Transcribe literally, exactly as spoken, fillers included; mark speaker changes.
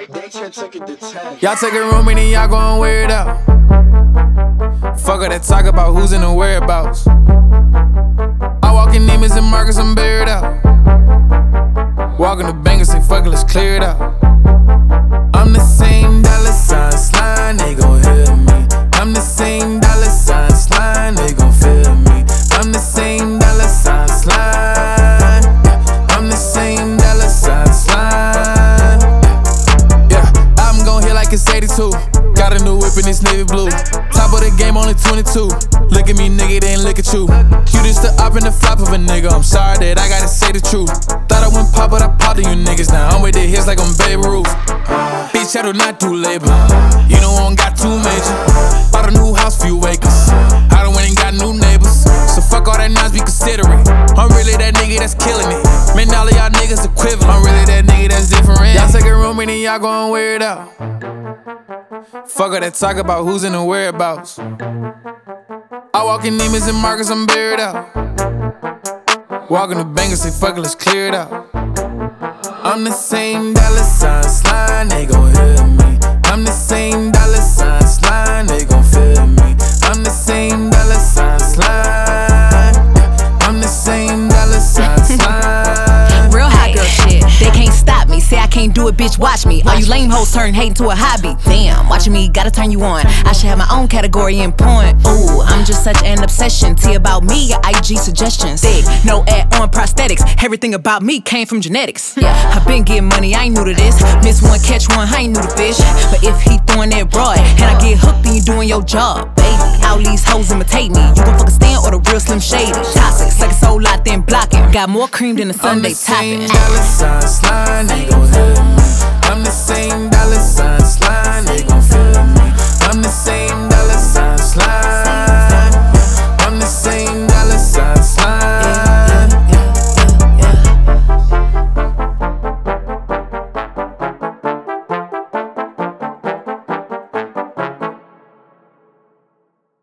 Speaker 1: Y'all take a room and then y'all gon' wear it out. Fuck all that talk about who's in the whereabouts. I walk in Neiman's and Marcus, I'm buried out. Walking the bank and say fuck it, let's clear it out. I'm the same dollar sign slime, they gon' hear me. I'm the same dollar sign slime, they gon' feel me. I'm the same dollar sign slime. Yeah. I'm the same dollar sign slime. Yeah, I'm gon' hit like it's eighty-two. Got a new whip in this navy blue. Top of the game, only twenty-two. Look at me, nigga, then look at you. You just the up and the flop of a nigga. I'm sorry that I gotta say the truth. Thought I went pop, but I popped to you niggas. Now I'm with the hits like I'm Babe Ruth. Bitch, I do not do labor. You know I don't got too major. Bought a new house, few acres. I done went and got new neighbors. So fuck all that nonsense, be considerate. I'm really that nigga that's killing it. Man, all of y'all niggas equivalent. I'm really that nigga that's different. Y'all take a room and then y'all gon' wear it out. Fuck all that talk about who's in the whereabouts. I walk in Neiman's and Marcus, I'm buried out. Walking the bank and say fuck it, let's clear it out. I'm the same dollar sign slime, they gon' hear me. I'm the same dollar sign slime, they gon' feel me. I'm the same dollar sign slime. I'm the same dollar sign slime.
Speaker 2: Real hot girl shit, they can't stop me. Say I can't do it, bitch, watch me. All you lame hoes turn hate into a hobby. Damn, watching me gotta turn you on. I should have my own category in porn. Ooh, I'm just such an obsession. T about me, your I G suggestions. Thick, no ad on prosthetics. Everything about me came from genetics. Yeah, I been getting money, I ain't new to this. Miss one, catch one, I ain't new to fish. But if he throwing that broad, and I get hooked, then you doing your job, baby. All these hoes imitate me. You gon' fuck a stand or the real Slim Shady. Toxic, suck a soul lot, then block it. Got more cream than a Sunday topping.
Speaker 1: I'm the same dollar sign slime, they gon' hear me. I'm the same dollar